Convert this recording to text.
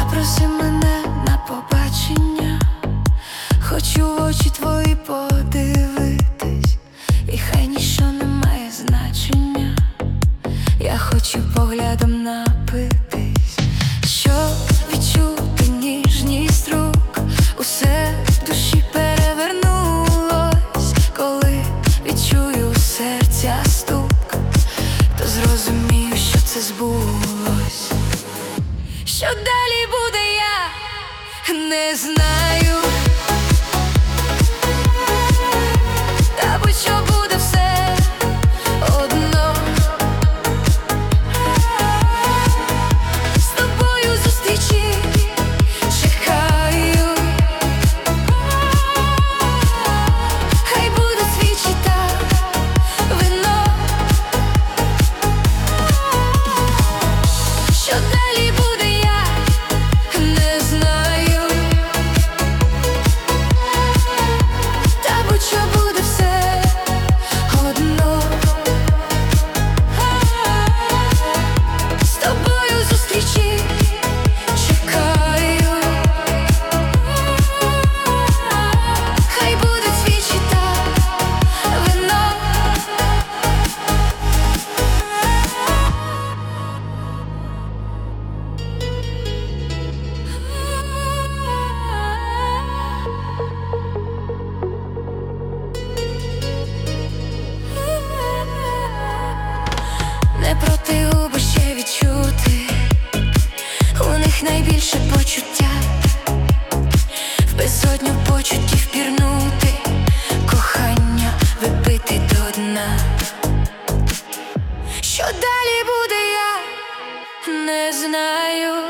Запроси мене на побачення, хочу в очі твої подивитись, і хай ніщо не має значення, я хочу поглядом напитись, щоб відчути ніжність рук. Усе в душі перевернулось, коли відчую серця стук, то зрозумію, що це збулось. Що далі буде, я не знаю, та будь-що буде все одно. З тобою зустрічі чекаю, хай буде свічі та вино. Що далі буде, я не знаю, та будь-що буде все одно. З тобою зустрічі чекаю, хай буде свічі та вино. Не проти губи ще відчути, у них найбільше почуття, в безодню почуттів пірнути, кохання випити до дна. Що далі буде, я не знаю.